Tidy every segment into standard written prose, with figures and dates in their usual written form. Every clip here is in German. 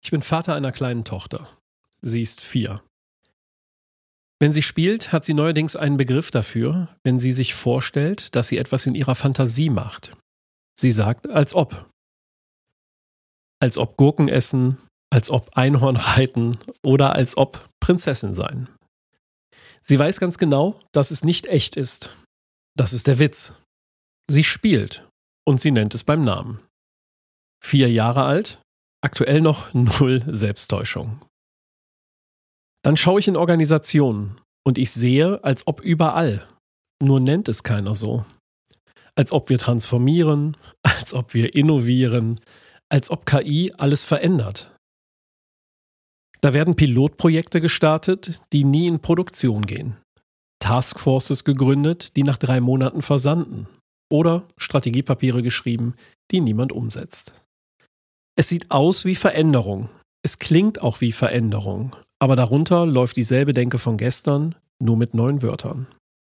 Ich bin Vater einer kleinen Tochter. Sie ist 4. Wenn sie spielt, hat sie neuerdings einen Begriff dafür, wenn sie sich vorstellt, dass sie etwas in ihrer Fantasie macht. Sie sagt, als ob. Als ob Gurken essen, als ob Einhorn reiten oder als ob Prinzessin sein. Sie weiß ganz genau, dass es nicht echt ist. Das ist der Witz. Sie spielt und sie nennt es beim Namen. 4 Jahre alt, aktuell noch 0 Selbsttäuschung. Dann schaue ich in Organisationen und ich sehe, als ob überall. Nur nennt es keiner so. Als ob wir transformieren, als ob wir innovieren, als ob KI alles verändert. Da werden Pilotprojekte gestartet, die nie in Produktion gehen. Taskforces gegründet, die nach 3 Monaten versanden. Oder Strategiepapiere geschrieben, die niemand umsetzt. Es sieht aus wie Veränderung. Es klingt auch wie Veränderung. Aber darunter läuft dieselbe Denke von gestern, nur mit neuen Wörtern.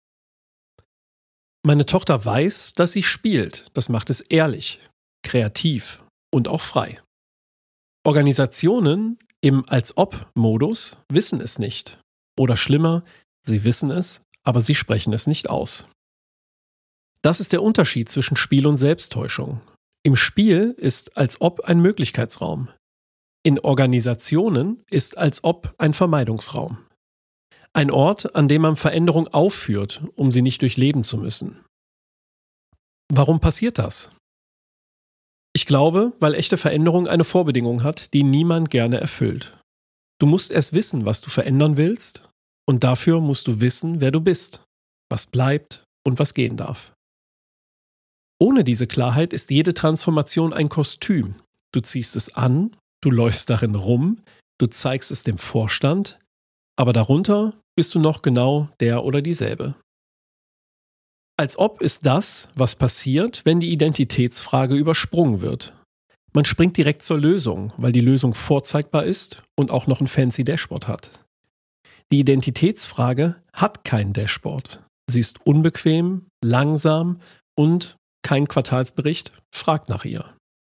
Meine Tochter weiß, dass sie spielt. Das macht es ehrlich, kreativ und auch frei. Organisationen im Als-ob-Modus wissen es nicht. Oder schlimmer, sie wissen es, aber sie sprechen es nicht aus. Das ist der Unterschied zwischen Spiel und Selbsttäuschung. Im Spiel ist als ob ein Möglichkeitsraum. In Organisationen ist als ob ein Vermeidungsraum. Ein Ort, an dem man Veränderung aufführt, um sie nicht durchleben zu müssen. Warum passiert das? Ich glaube, weil echte Veränderung eine Vorbedingung hat, die niemand gerne erfüllt. Du musst erst wissen, was du verändern willst, und dafür musst du wissen, wer du bist, was bleibt und was gehen darf. Ohne diese Klarheit ist jede Transformation ein Kostüm. Du ziehst es an, du läufst darin rum, du zeigst es dem Vorstand, aber darunter bist du noch genau der oder dieselbe. Als ob ist das, was passiert, wenn die Identitätsfrage übersprungen wird. Man springt direkt zur Lösung, weil die Lösung vorzeigbar ist und auch noch ein fancy Dashboard hat. Die Identitätsfrage hat kein Dashboard. Sie ist unbequem, langsam und kein Quartalsbericht fragt nach ihr.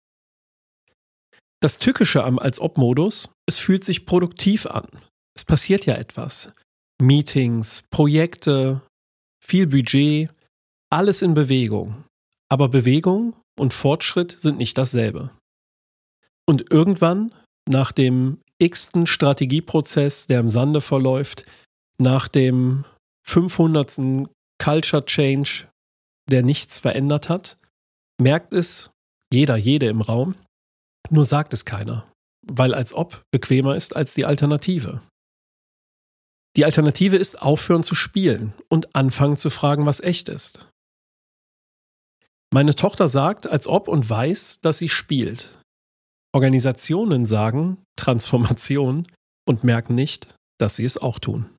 Das Tückische am Als-ob-Modus, es fühlt sich produktiv an. Es passiert ja etwas. Meetings, Projekte, viel Budget, alles in Bewegung. Aber Bewegung und Fortschritt sind nicht dasselbe. Und irgendwann, nach dem x-ten Strategieprozess, der im Sande verläuft, nach dem 500. Culture Change, der nichts verändert hat, merkt es jede im Raum, nur sagt es keiner, weil als ob bequemer ist als die Alternative. Die Alternative ist aufhören zu spielen und anfangen zu fragen, was echt ist. Meine Tochter sagt, als ob und weiß, dass sie spielt. Organisationen sagen Transformation und merken nicht, dass sie es auch tun.